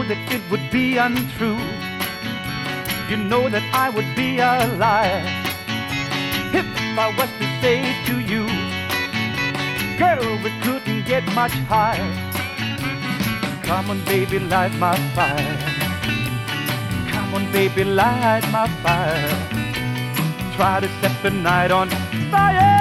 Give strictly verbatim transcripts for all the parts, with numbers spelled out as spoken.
that it would be untrue. You know that I would be a liar if I was to say to you, girl, we couldn't get much higher. Come on, baby, light my fire. Come on, baby, light my fire. Try to set the night on fire.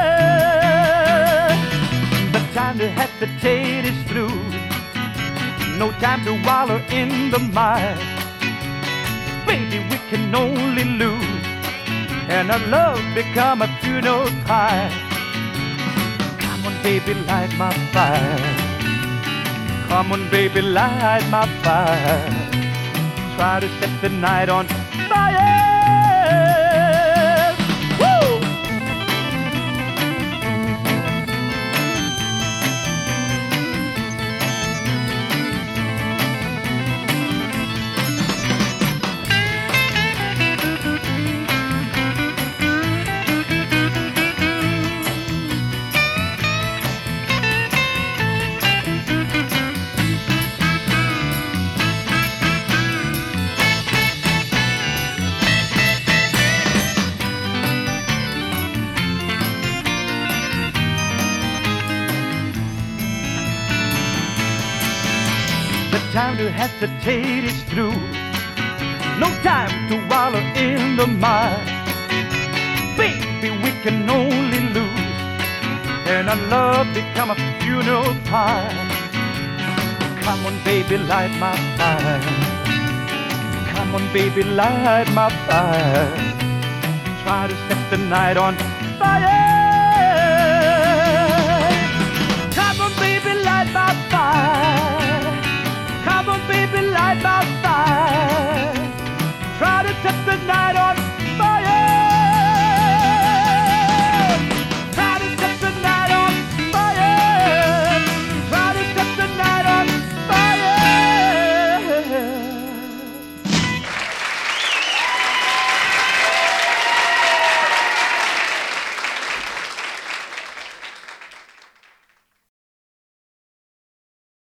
The time to hesitate is through. No time to wallow in the mire. Baby, we can only lose, and our love become a funeral pyre. Come on, baby, light my fire. Come on, baby, light my fire. Try to set the night on fire. Woo! The time to hesitate is through. No time to wallow in the mire. Baby, we can only lose, and our love become a funeral pyre. Come on, baby, light my fire. Come on, baby, light my fire. Try to set the night on fire.